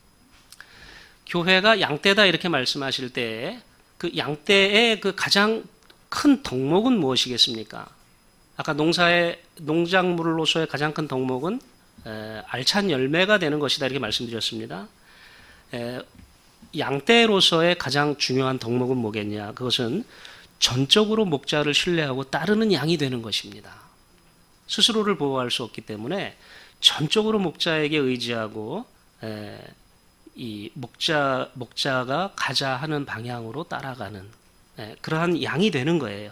교회가 양떼다 이렇게 말씀하실 때 그 양떼의 그 가장 큰 덕목은 무엇이겠습니까? 아까 농사의 농작물로서의 가장 큰 덕목은 에, 알찬 열매가 되는 것이다 이렇게 말씀드렸습니다. 에, 양떼로서의 가장 중요한 덕목은 뭐겠냐? 그것은 전적으로 목자를 신뢰하고 따르는 양이 되는 것입니다. 스스로를 보호할 수 없기 때문에 전적으로 목자에게 의지하고 에, 이 목자 목자가 가자 하는 방향으로 따라가는 에, 그러한 양이 되는 거예요.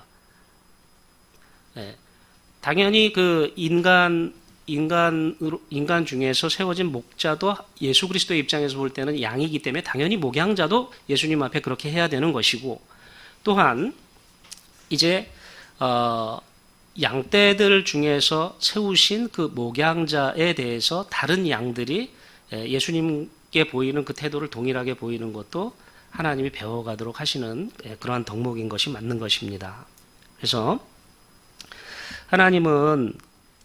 에, 당연히 그 인간 인간으로 인간 중에서 세워진 목자도 예수 그리스도의 입장에서 볼 때는 양이기 때문에 당연히 목양자도 예수님 앞에 그렇게 해야 되는 것이고, 또한 이제 어, 양떼들 중에서 세우신 그 목양자에 대해서 다른 양들이 예수님께 보이는 그 태도를 동일하게 보이는 것도 하나님이 배워가도록 하시는 그러한 덕목인 것이 맞는 것입니다. 그래서 하나님은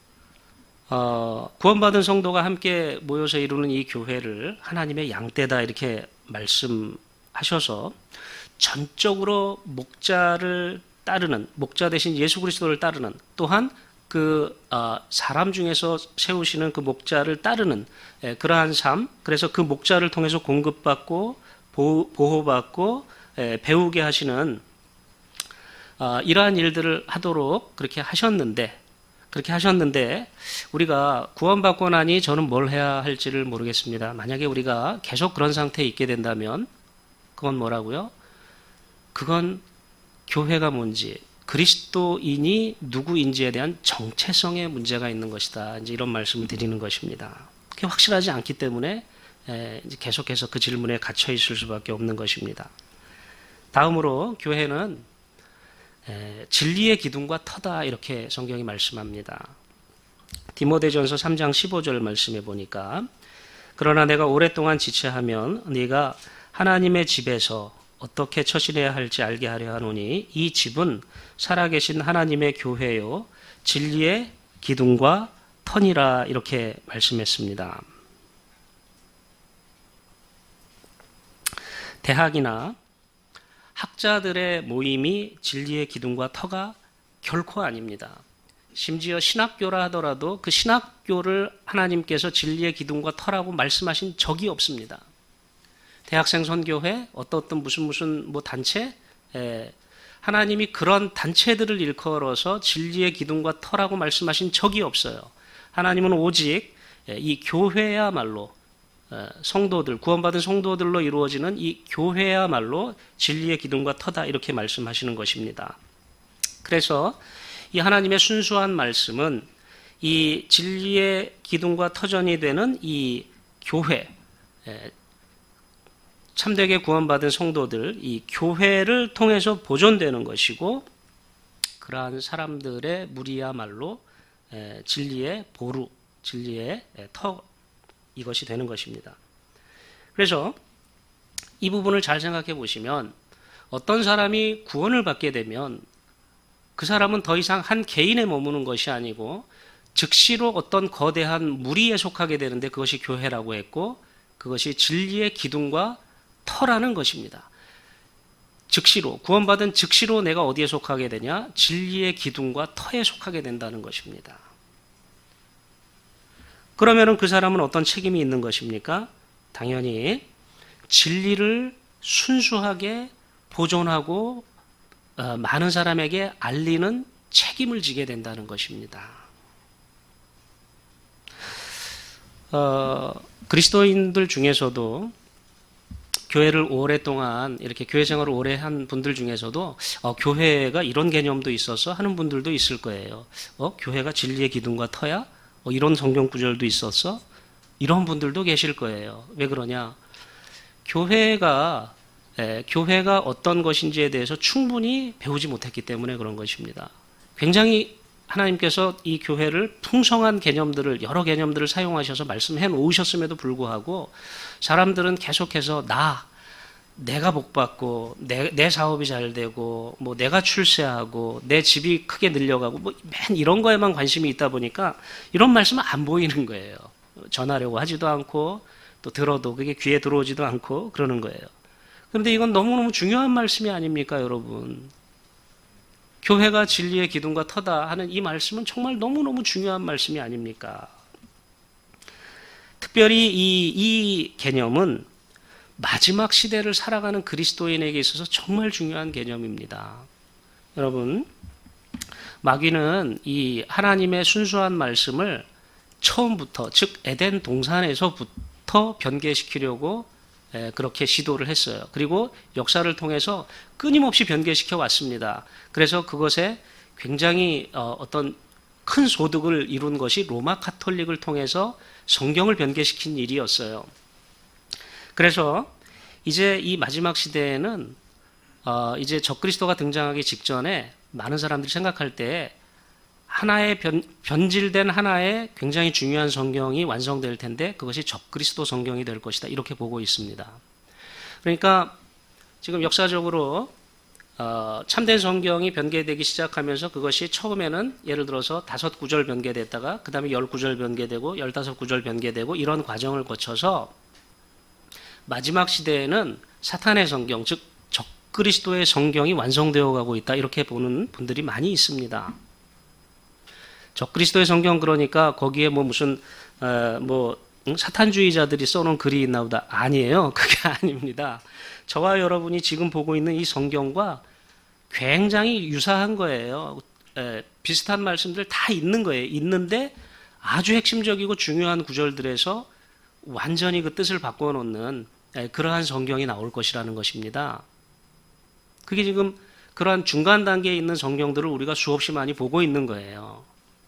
어, 구원받은 성도가 함께 모여서 이루는 이 교회를 하나님의 양떼다 이렇게 말씀하셔서 전적으로 목자를 따르는, 목자 대신 예수 그리스도를 따르는, 또한 그 어, 사람 중에서 세우시는 그 목자를 따르는 예, 그러한 삶, 그래서 그 목자를 통해서 공급받고 보호, 보호받고 예, 배우게 하시는 어, 이러한 일들을 하도록 그렇게 하셨는데 그렇게 하셨는데 우리가 구원받고 나니 저는 뭘 해야 할지를 모르겠습니다. 만약에 우리가 계속 그런 상태에 있게 된다면 그건 뭐라고요? 그건 교회가 뭔지, 그리스도인이 누구인지에 대한 정체성의 문제가 있는 것이다. 이제 이런 말씀을 드리는 것입니다. 그게 확실하지 않기 때문에 이제 계속해서 그 질문에 갇혀 있을 수밖에 없는 것입니다. 다음으로 교회는 진리의 기둥과 터다 이렇게 성경이 말씀합니다. 디모데전서 삼 장 십오 절 말씀해 보니까 그러나 내가 오랫동안 지체하면 네가 하나님의 집에서 어떻게 처신해야 할지 알게 하려 하노니 이 집은 살아계신 하나님의 교회요 진리의 기둥과 터니라 이렇게 말씀했습니다. 대학이나 학자들의 모임이 진리의 기둥과 터가 결코 아닙니다. 심지어 신학교라 하더라도 그 신학교를 하나님께서 진리의 기둥과 터라고 말씀하신 적이 없습니다. 대학생 선교회, 어떤 어떤 무슨 무슨 뭐 단체, 에, 하나님이 그런 단체들을 일컬어서 진리의 기둥과 터라고 말씀하신 적이 없어요. 하나님은 오직 이 교회야말로 성도들, 구원받은 성도들로 이루어지는 이 교회야말로 진리의 기둥과 터다 이렇게 말씀하시는 것입니다. 그래서 이 하나님의 순수한 말씀은 이 진리의 기둥과 터전이 되는 이 교회, 참되게 구원받은 성도들, 이 교회를 통해서 보존되는 것이고 그러한 사람들의 무리야말로 진리의 보루, 진리의 터 이것이 되는 것입니다. 그래서 이 부분을 잘 생각해 보시면 어떤 사람이 구원을 받게 되면 그 사람은 더 이상 한 개인에 머무는 것이 아니고 즉시로 어떤 거대한 무리에 속하게 되는데 그것이 교회라고 했고 그것이 진리의 기둥과 터라는 것입니다. 즉시로, 구원받은 즉시로 내가 어디에 속하게 되냐? 진리의 기둥과 터에 속하게 된다는 것입니다. 그러면 그 사람은 어떤 책임이 있는 것입니까? 당연히 진리를 순수하게 보존하고 어, 많은 사람에게 알리는 책임을 지게 된다는 것입니다. 어, 그리스도인들 중에서도 교회를 오랫동안 이렇게 교회 생활을 오래 한 분들 중에서도 어, 교회가 이런 개념도 있어서 하는 분들도 있을 거예요. 어, 교회가 진리의 기둥과 터야? 어, 이런 성경 구절도 있었어? 이런 분들도 계실 거예요. 왜 그러냐? 교회가 에, 교회가 어떤 것인지에 대해서 충분히 배우지 못했기 때문에 그런 것입니다. 굉장히 하나님께서 이 교회를 풍성한 개념들을, 여러 개념들을 사용하셔서 말씀해 놓으셨음에도 불구하고 사람들은 계속해서 나, 내가 복받고 내, 내 사업이 잘 되고 뭐 내가 출세하고 내 집이 크게 늘려가고 뭐 맨 이런 거에만 관심이 있다 보니까 이런 말씀은 안 보이는 거예요. 전하려고 하지도 않고 또 들어도 그게 귀에 들어오지도 않고 그러는 거예요. 그런데 이건 너무너무 중요한 말씀이 아닙니까, 여러분? 교회가 진리의 기둥과 터다 하는 이 말씀은 정말 너무너무 중요한 말씀이 아닙니까? 특별히 이, 이 개념은 마지막 시대를 살아가는 그리스도인에게 있어서 정말 중요한 개념입니다. 여러분, 마귀는 이 하나님의 순수한 말씀을 처음부터, 즉 에덴 동산에서부터 변개시키려고 그렇게 시도를 했어요. 그리고 역사를 통해서 끊임없이 변개시켜 왔습니다. 그래서 그것에 굉장히 어떤 큰 소득을 이룬 것이 로마 카톨릭을 통해서 성경을 변개시킨 일이었어요. 그래서 이제 이 마지막 시대에는 어 이제 적그리스도가 등장하기 직전에 많은 사람들이 생각할 때 하나의 변, 변질된 하나의 굉장히 중요한 성경이 완성될 텐데 그것이 적그리스도 성경이 될 것이다, 이렇게 보고 있습니다. 그러니까 지금 역사적으로 어, 참된 성경이 변개되기 시작하면서 그것이 처음에는 예를 들어서 다섯 구절 변개됐다가 그 다음에 열 구절 변개되고 열다섯 구절 변개되고 이런 과정을 거쳐서 마지막 시대에는 사탄의 성경, 즉 적그리스도의 성경이 완성되어 가고 있다, 이렇게 보는 분들이 많이 있습니다. 적그리스도의 성경, 그러니까 거기에 뭐 무슨 어, 뭐 사탄주의자들이 써놓은 글이 있나 보다. 아니에요. 그게 아닙니다. 저와 여러분이 지금 보고 있는 이 성경과 굉장히 유사한 거예요. 에, 비슷한 말씀들 다 있는 거예요. 있는데 아주 핵심적이고 중요한 구절들에서 완전히 그 뜻을 바꿔놓는 에, 그러한 성경이 나올 것이라는 것입니다. 그게 지금 그러한 중간 단계에 있는 성경들을 우리가 수없이 많이 보고 있는 거예요.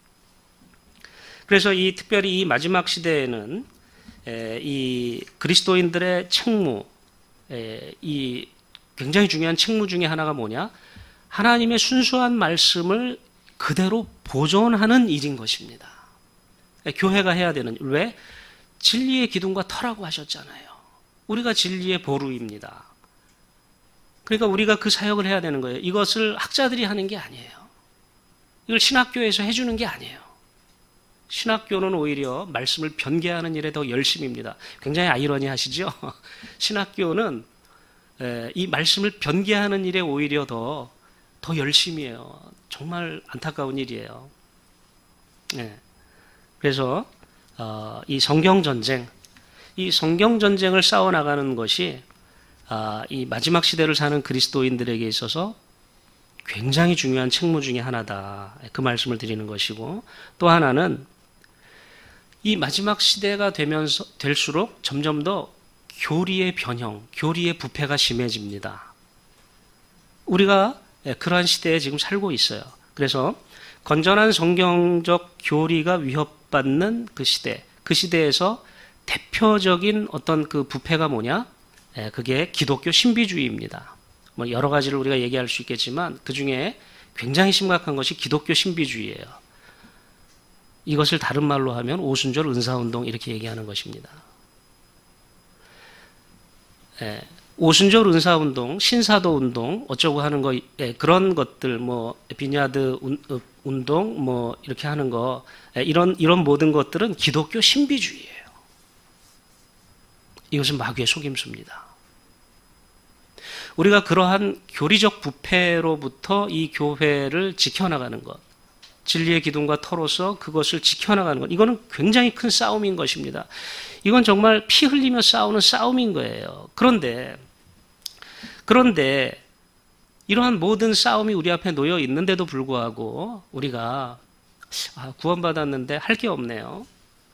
그래서 이 특별히 이 마지막 시대에는 에, 이 그리스도인들의 책무, 에, 이 굉장히 중요한 책무 중에 하나가 뭐냐? 하나님의 순수한 말씀을 그대로 보존하는 일인 것입니다. 에, 교회가 해야 되는 일. 왜? 진리의 기둥과 터라고 하셨잖아요. 우리가 진리의 보루입니다. 그러니까 우리가 그 사역을 해야 되는 거예요. 이것을 학자들이 하는 게 아니에요. 이걸 신학교에서 해주는 게 아니에요. 신학교는 오히려 말씀을 변개하는 일에 더 열심입니다. 굉장히 아이러니하시죠? 신학교는 이 말씀을 변개하는 일에 오히려 더, 더 열심히 해요. 정말 안타까운 일이에요. 네. 그래서 어, 이 성경전쟁, 이 성경전쟁을 싸워나가는 것이 아, 이 마지막 시대를 사는 그리스도인들에게 있어서 굉장히 중요한 책무 중에 하나다, 그 말씀을 드리는 것이고, 또 하나는 이 마지막 시대가 되면서 될수록 점점 더 교리의 변형, 교리의 부패가 심해집니다. 우리가 그러한 시대에 지금 살고 있어요. 그래서 건전한 성경적 교리가 위협받는 그 시대, 그 시대에서 대표적인 어떤 그 부패가 뭐냐? 그게 기독교 신비주의입니다. 뭐 여러 가지를 우리가 얘기할 수 있겠지만 그 중에 굉장히 심각한 것이 기독교 신비주의예요. 이것을 다른 말로 하면 오순절 은사운동, 이렇게 얘기하는 것입니다. 예, 오순절 은사운동, 신사도운동 어쩌고 하는 거, 예, 그런 것들, 뭐 비냐드 운동, 뭐 이렇게 하는 거, 예, 이런 이런 모든 것들은 기독교 신비주의예요. 이것은 마귀의 속임수입니다. 우리가 그러한 교리적 부패로부터 이 교회를 지켜나가는 것, 진리의 기둥과 터로서 그것을 지켜나가는 것, 이거는 굉장히 큰 싸움인 것입니다. 이건 정말 피 흘리며 싸우는 싸움인 거예요. 그런데 그런데 이러한 모든 싸움이 우리 앞에 놓여 있는데도 불구하고 우리가 아, 구원받았는데 할 게 없네요,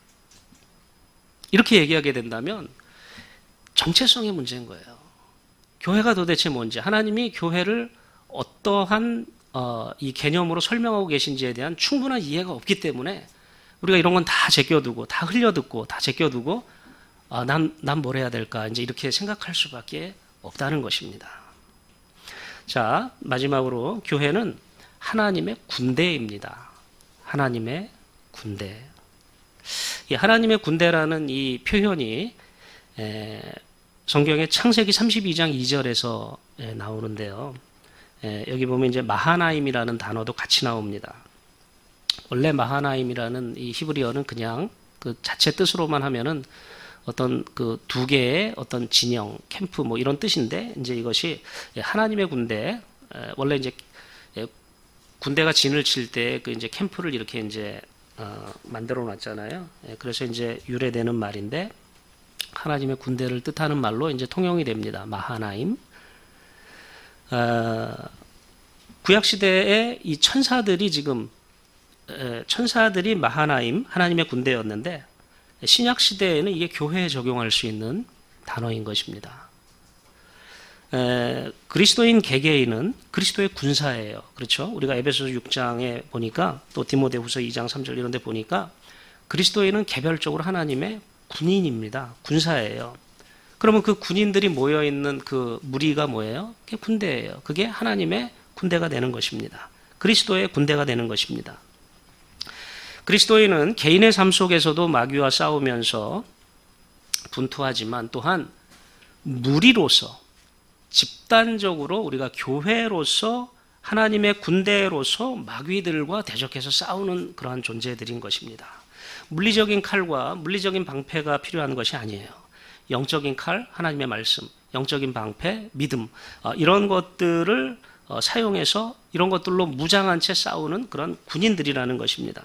이렇게 얘기하게 된다면 정체성의 문제인 거예요. 교회가 도대체 뭔지, 하나님이 교회를 어떠한 어, 이 개념으로 설명하고 계신지에 대한 충분한 이해가 없기 때문에 우리가 이런 건 다 제껴두고, 다 흘려듣고, 다 제껴두고, 아, 난, 난 뭘 해야 될까, 이제 이렇게 생각할 수밖에 없다는 것입니다. 자, 마지막으로 교회는 하나님의 군대입니다. 하나님의 군대. 이 하나님의 군대라는 이 표현이 에, 성경의 창세기 삼십이 장 이 절에서 에, 나오는데요. 에, 여기 보면 이제 마하나임이라는 단어도 같이 나옵니다. 원래 마하나임이라는 이 히브리어는 그냥 그 자체 뜻으로만 하면은 어떤 그 두 개의 어떤 진영, 캠프 뭐 이런 뜻인데, 이제 이것이 하나님의 군대, 원래 이제 군대가 진을 칠 때 그 이제 캠프를 이렇게 이제 어 만들어 놨잖아요. 그래서 이제 유래되는 말인데, 하나님의 군대를 뜻하는 말로 이제 통용이 됩니다. 마하나임. 어 구약 시대에 이 천사들이 지금 천사들이 마하나임, 하나님의 군대였는데, 신약 시대에는 이게 교회에 적용할 수 있는 단어인 것입니다. 에, 그리스도인 개개인은 그리스도의 군사예요. 그렇죠? 우리가 에베소서 육 장에 보니까, 또 디모데후서 이 장 삼 절 이런 데 보니까 그리스도인은 개별적으로 하나님의 군인입니다. 군사예요. 그러면 그 군인들이 모여 있는 그 무리가 뭐예요? 그게 군대예요. 그게 하나님의 군대가 되는 것입니다. 그리스도의 군대가 되는 것입니다. 그리스도인은 개인의 삶 속에서도 마귀와 싸우면서 분투하지만, 또한 무리로서, 집단적으로 우리가 교회로서, 하나님의 군대로서 마귀들과 대적해서 싸우는 그러한 존재들인 것입니다. 물리적인 칼과 물리적인 방패가 필요한 것이 아니에요. 영적인 칼, 하나님의 말씀, 영적인 방패, 믿음, 이런 것들을 사용해서 이런 것들로 무장한 채 싸우는 그런 군인들이라는 것입니다.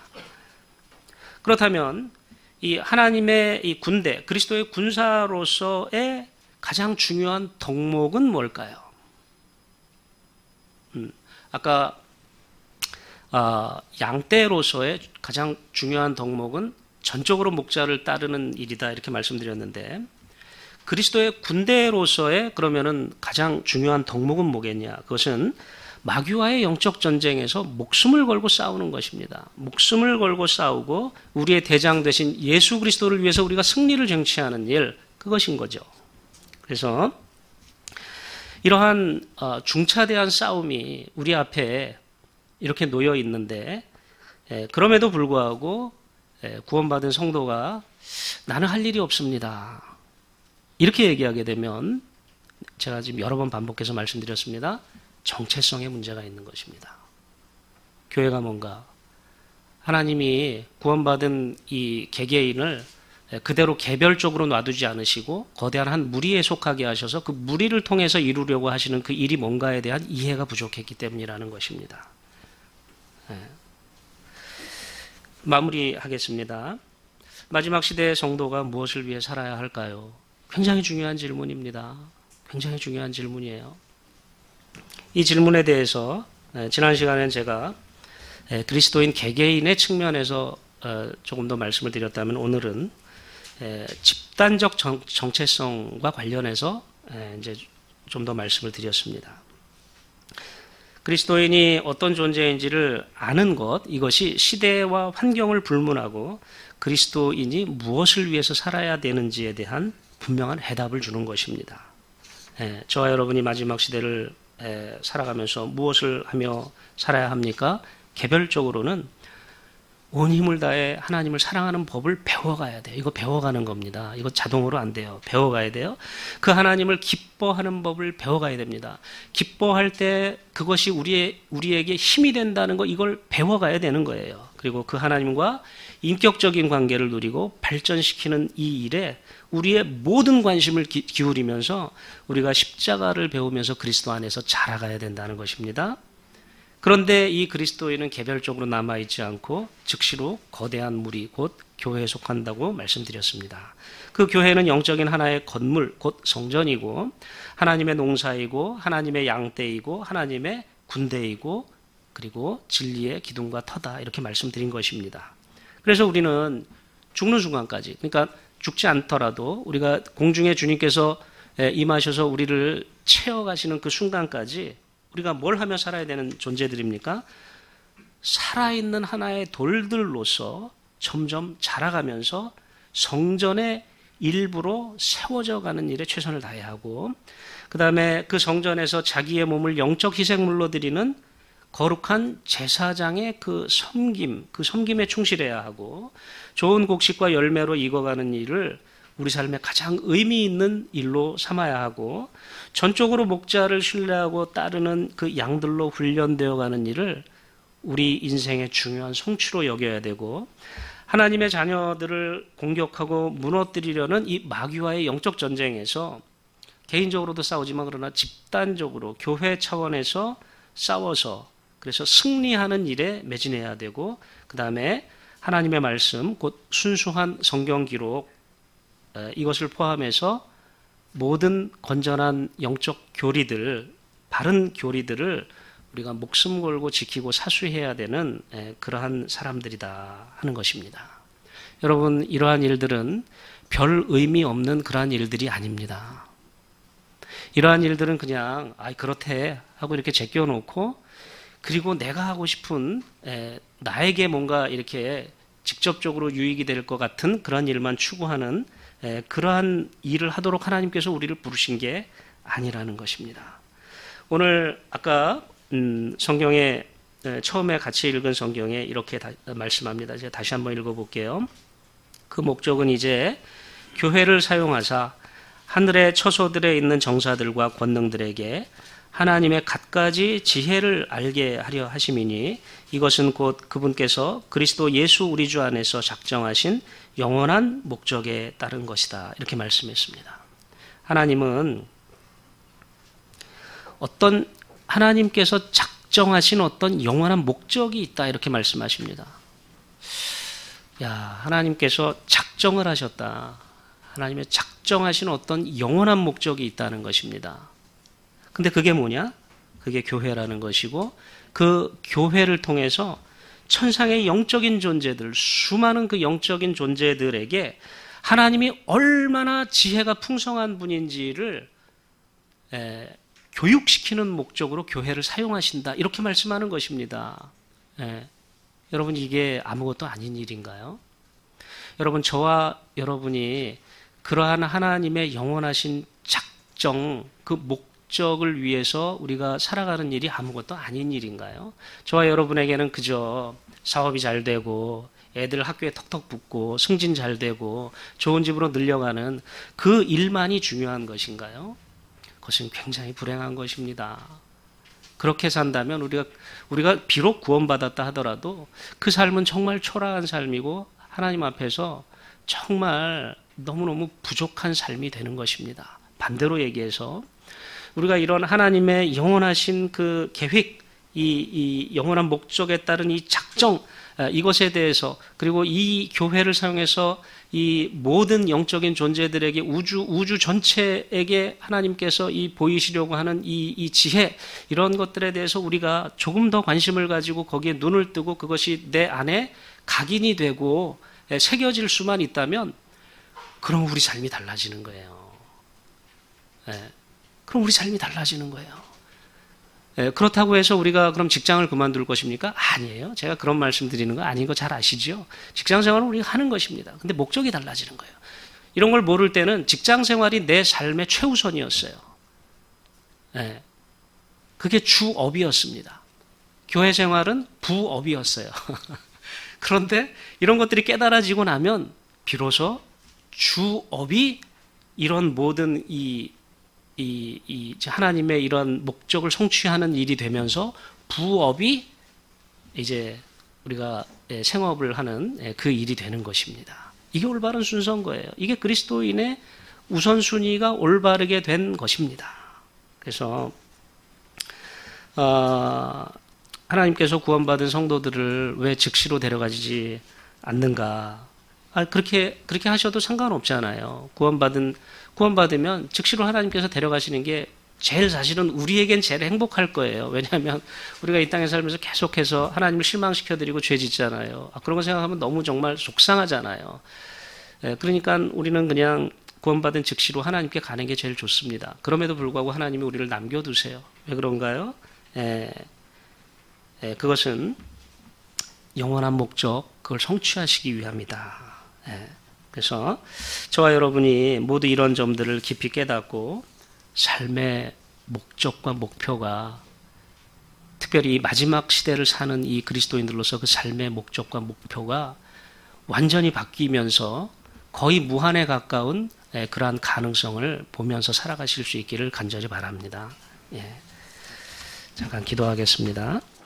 그렇다면 이 하나님의 이 군대, 그리스도의 군사로서의 가장 중요한 덕목은 뭘까요? 음, 아까 아, 양떼로서의 가장 중요한 덕목은 전적으로 목자를 따르는 일이다, 이렇게 말씀드렸는데, 그리스도의 군대로서의 그러면은 가장 중요한 덕목은 뭐겠냐? 그것은 마귀와의 영적 전쟁에서 목숨을 걸고 싸우는 것입니다. 목숨을 걸고 싸우고 우리의 대장 되신 예수 그리스도를 위해서 우리가 승리를 쟁취하는 일, 그것인 거죠. 그래서 이러한 중차대한 싸움이 우리 앞에 이렇게 놓여 있는데, 그럼에도 불구하고 구원받은 성도가 나는 할 일이 없습니다, 이렇게 얘기하게 되면, 제가 지금 여러 번 반복해서 말씀드렸습니다. 정체성에 문제가 있는 것입니다. 교회가 뭔가 하나님이 구원받은 이 개개인을 그대로 개별적으로 놔두지 않으시고 거대한 한 무리에 속하게 하셔서 그 무리를 통해서 이루려고 하시는 그 일이 뭔가에 대한 이해가 부족했기 때문이라는 것입니다. 네. 마무리하겠습니다. 마지막 시대의 성도가 무엇을 위해 살아야 할까요? 굉장히 중요한 질문입니다. 굉장히 중요한 질문이에요. 이 질문에 대해서 지난 시간엔 제가 그리스도인 개개인의 측면에서 조금 더 말씀을 드렸다면, 오늘은 집단적 정체성과 관련해서 이제 좀 더 말씀을 드렸습니다. 그리스도인이 어떤 존재인지를 아는 것, 이것이 시대와 환경을 불문하고 그리스도인이 무엇을 위해서 살아야 되는지에 대한 분명한 해답을 주는 것입니다. 저와 여러분이 마지막 시대를 살아가면서 무엇을 하며 살아야 합니까? 개별적으로는 온 힘을 다해 하나님을 사랑하는 법을 배워가야 돼요. 이거 배워가는 겁니다. 이거 자동으로 안 돼요. 배워가야 돼요. 그 하나님을 기뻐하는 법을 배워가야 됩니다. 기뻐할 때 그것이 우리의, 우리에게 힘이 된다는 거, 이걸 배워가야 되는 거예요. 그리고 그 하나님과 인격적인 관계를 누리고 발전시키는 이 일에 우리의 모든 관심을 기, 기울이면서 우리가 십자가를 배우면서 그리스도 안에서 자라가야 된다는 것입니다. 그런데 이 그리스도인은 개별적으로 남아있지 않고 즉시로 거대한 무리, 곧 교회에 속한다고 말씀드렸습니다. 그 교회는 영적인 하나의 건물, 곧 성전이고 하나님의 농사이고 하나님의 양떼이고 하나님의 군대이고 그리고 진리의 기둥과 터다, 이렇게 말씀드린 것입니다. 그래서 우리는 죽는 순간까지, 그러니까 죽지 않더라도 우리가 공중에 주님께서 임하셔서 우리를 채워가시는 그 순간까지 우리가 뭘 하며 살아야 되는 존재들입니까? 살아있는 하나의 돌들로서 점점 자라가면서 성전의 일부로 세워져 가는 일에 최선을 다해야 하고, 그 다음에 그 성전에서 자기의 몸을 영적 희생물로 드리는 거룩한 제사장의 그 섬김, 그 섬김에 충실해야 하고 좋은 곡식과 열매로 익어가는 일을 우리 삶에 가장 의미 있는 일로 삼아야 하고 전적으로 목자를 신뢰하고 따르는 그 양들로 훈련되어 가는 일을 우리 인생의 중요한 성취로 여겨야 되고 하나님의 자녀들을 공격하고 무너뜨리려는 이 마귀와의 영적 전쟁에서 개인적으로도 싸우지만 그러나 집단적으로 교회 차원에서 싸워서 그래서 승리하는 일에 매진해야 되고 그 다음에 하나님의 말씀 곧 순수한 성경 기록 이것을 포함해서 모든 건전한 영적 교리들 바른 교리들을 우리가 목숨 걸고 지키고 사수해야 되는 그러한 사람들이다 하는 것입니다. 여러분 이러한 일들은 별 의미 없는 그러한 일들이 아닙니다. 이러한 일들은 그냥 아 그렇대 하고 이렇게 제껴놓고 그리고 내가 하고 싶은 에, 나에게 뭔가 이렇게 직접적으로 유익이 될 것 같은 그런 일만 추구하는 에, 그러한 일을 하도록 하나님께서 우리를 부르신 게 아니라는 것입니다. 오늘 아까 음, 성경에 에, 처음에 같이 읽은 성경에 이렇게 다, 말씀합니다. 제가 다시 한번 읽어볼게요. 그 목적은 이제 교회를 사용하사 하늘의 처소들에 있는 정사들과 권능들에게 하나님의 갖가지 지혜를 알게 하려 하심이니 이것은 곧 그분께서 그리스도 예수 우리 주 안에서 작정하신 영원한 목적에 따른 것이다. 이렇게 말씀했습니다. 하나님은 어떤 하나님께서 작정하신 어떤 영원한 목적이 있다. 이렇게 말씀하십니다. 야, 하나님께서 작정을 하셨다. 하나님의 작정하신 어떤 영원한 목적이 있다는 것입니다. 근데 그게 뭐냐? 그게 교회라는 것이고 그 교회를 통해서 천상의 영적인 존재들, 수많은 그 영적인 존재들에게 하나님이 얼마나 지혜가 풍성한 분인지를 에, 교육시키는 목적으로 교회를 사용하신다. 이렇게 말씀하는 것입니다. 에, 여러분 이게 아무것도 아닌 일인가요? 여러분 저와 여러분이 그러한 하나님의 영원하신 작정, 그 목적을 위해서 우리가 살아가는 일이 아무것도 아닌 일인가요? 저와 여러분에게는 그저 사업이 잘 되고 애들 학교에 턱턱 붙고 승진 잘 되고 좋은 집으로 늘려가는 그 일만이 중요한 것인가요? 그것은 굉장히 불행한 것입니다. 그렇게 산다면 우리가 우리가 비록 구원받았다 하더라도 그 삶은 정말 초라한 삶이고 하나님 앞에서 정말 너무너무 부족한 삶이 되는 것입니다. 반대로 얘기해서 우리가 이런 하나님의 영원하신 그 계획, 이, 이 영원한 목적에 따른 이 작정, 이것에 대해서 그리고 이 교회를 사용해서 이 모든 영적인 존재들에게 우주 우주 전체에게 하나님께서 이 보이시려고 하는 이, 이 지혜 이런 것들에 대해서 우리가 조금 더 관심을 가지고 거기에 눈을 뜨고 그것이 내 안에 각인이 되고 새겨질 수만 있다면 그럼 우리 삶이 달라지는 거예요. 예, 그럼 우리 삶이 달라지는 거예요. 예, 그렇다고 해서 우리가 그럼 직장을 그만둘 것입니까? 아니에요. 제가 그런 말씀 드리는 거 아닌 거 잘 아시죠? 직장 생활은 우리가 하는 것입니다. 근데 목적이 달라지는 거예요. 이런 걸 모를 때는 직장 생활이 내 삶의 최우선이었어요. 예, 그게 주업이었습니다. 교회 생활은 부업이었어요. 그런데 이런 것들이 깨달아지고 나면 비로소 주업이 이런 모든 이, 이, 이 하나님의 이런 목적을 성취하는 일이 되면서 부업이 이제 우리가 생업을 하는 그 일이 되는 것입니다. 이게 올바른 순서인 거예요. 이게 그리스도인의 우선순위가 올바르게 된 것입니다. 그래서 어, 하나님께서 구원받은 성도들을 왜 즉시로 데려가지 않는가? 아, 그렇게, 그렇게 하셔도 상관없잖아요. 구원받은, 구원받으면 즉시로 하나님께서 데려가시는 게 제일 사실은 우리에겐 제일 행복할 거예요. 왜냐하면 우리가 이 땅에 살면서 계속해서 하나님을 실망시켜드리고 죄 짓잖아요. 아, 그런 거 생각하면 너무 정말 속상하잖아요. 예, 그러니까 우리는 그냥 구원받은 즉시로 하나님께 가는 게 제일 좋습니다. 그럼에도 불구하고 하나님이 우리를 남겨두세요. 왜 그런가요? 예, 예, 그것은 영원한 목적, 그걸 성취하시기 위함이다. 예, 그래서 저와 여러분이 모두 이런 점들을 깊이 깨닫고 삶의 목적과 목표가 특별히 마지막 시대를 사는 이 그리스도인들로서 그 삶의 목적과 목표가 완전히 바뀌면서 거의 무한에 가까운 그러한 가능성을 보면서 살아가실 수 있기를 간절히 바랍니다. 예. 잠깐 기도하겠습니다.